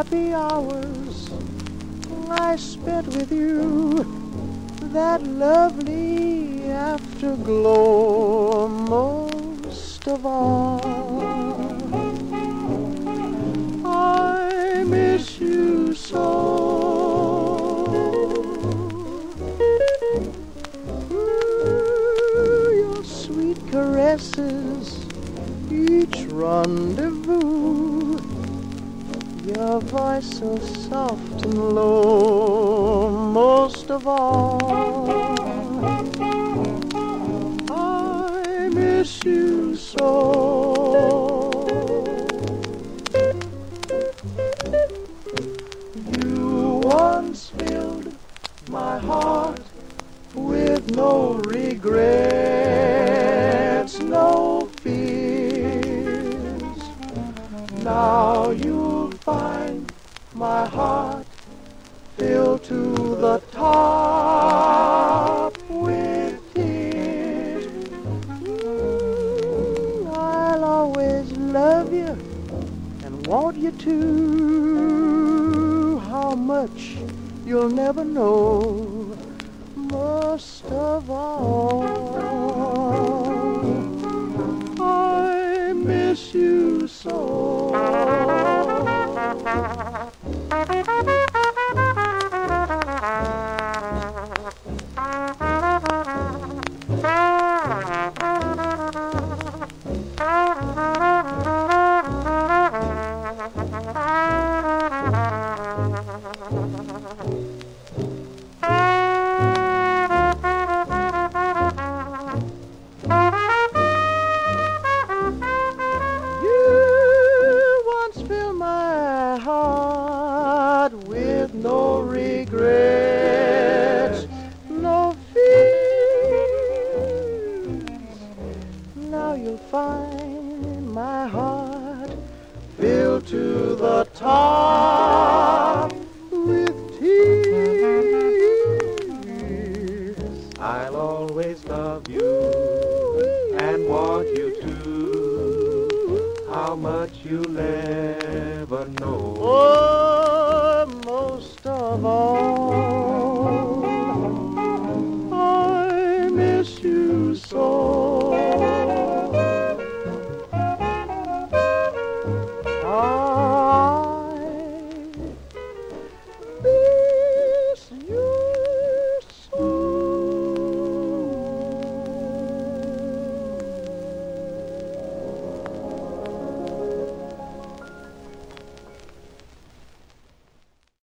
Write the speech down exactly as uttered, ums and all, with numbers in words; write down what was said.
happy hours I spent with you, that lovely afterglow most of all. I miss you so. Ooh, your sweet caresses, each rendezvous, your voice so soft and low most of all. I miss you so. You once filled my heart with no regrets, no fears. Now you'll find my heart filled to the top with tears. Mm, I'll always love you and want you to. How much you'll never know. Most of all, I miss you so. With no regrets, no fears. Now you'll find my heart filled to the top with tears. I'll always love you and want you to. How much you'll never know. Oh, most of all.